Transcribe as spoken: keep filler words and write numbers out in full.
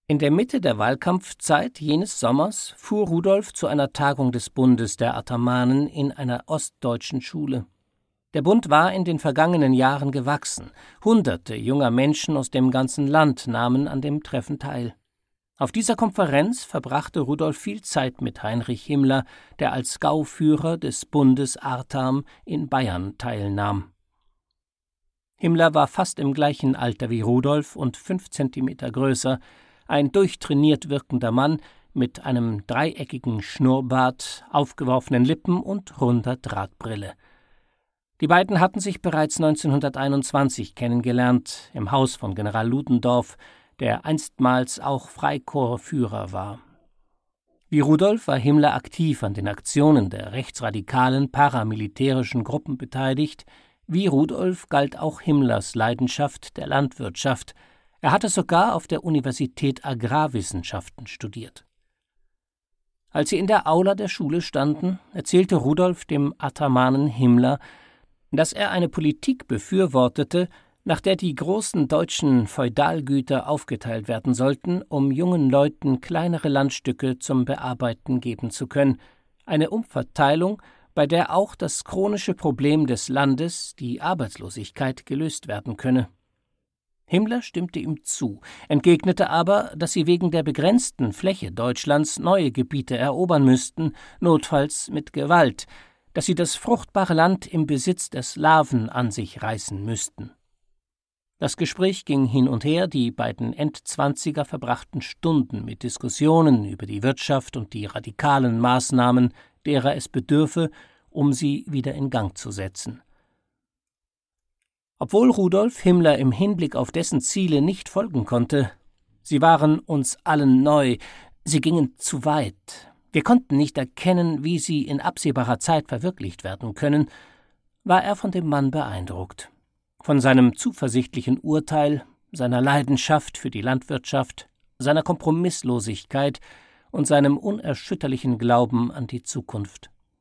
In der Mitte der Wahlkampfzeit jenes Sommers fuhr Rudolf zu einer Tagung des Bundes der Athamanen in einer ostdeutschen Schule. Der Bund war in den vergangenen Jahren gewachsen. Hunderte junger Menschen aus dem ganzen Land nahmen an dem Treffen teil. Auf dieser Konferenz verbrachte Rudolf viel Zeit mit Heinrich Himmler, der als Gauführer des Bundes Artarm in Bayern teilnahm. Himmler war fast im gleichen Alter wie Rudolf und fünf Zentimeter größer, ein durchtrainiert wirkender Mann mit einem dreieckigen Schnurrbart, aufgeworfenen Lippen und runder Drahtbrille. Die beiden hatten sich bereits neunzehnhunderteinundzwanzig kennengelernt, im Haus von General Ludendorff, der einstmals auch Freikorpsführer war. Wie Rudolf war Himmler aktiv an den Aktionen der rechtsradikalen paramilitärischen Gruppen beteiligt. Wie Rudolf galt auch Himmlers Leidenschaft der Landwirtschaft. Er hatte sogar auf der Universität Agrarwissenschaften studiert. Als sie in der Aula der Schule standen, erzählte Rudolf dem Athamanen Himmler, dass er eine Politik befürwortete, nach der die großen deutschen Feudalgüter aufgeteilt werden sollten, um jungen Leuten kleinere Landstücke zum Bearbeiten geben zu können, eine Umverteilung, bei der auch das chronische Problem des Landes, die Arbeitslosigkeit, gelöst werden könne. Himmler stimmte ihm zu, entgegnete aber, dass sie wegen der begrenzten Fläche Deutschlands neue Gebiete erobern müssten, notfalls mit Gewalt, dass sie das fruchtbare Land im Besitz der Slawen an sich reißen müssten. Das Gespräch ging hin und her, die beiden Endzwanziger verbrachten Stunden mit Diskussionen über die Wirtschaft und die radikalen Maßnahmen, derer es bedürfe, um sie wieder in Gang zu setzen. Obwohl Rudolf Himmler im Hinblick auf dessen Ziele nicht folgen konnte, sie waren uns allen neu, sie gingen zu weit, wir konnten nicht erkennen, wie sie in absehbarer Zeit verwirklicht werden können, war er von dem Mann beeindruckt. Von seinem zuversichtlichen Urteil, seiner Leidenschaft für die Landwirtschaft, seiner Kompromisslosigkeit und seinem unerschütterlichen Glauben an die Zukunft.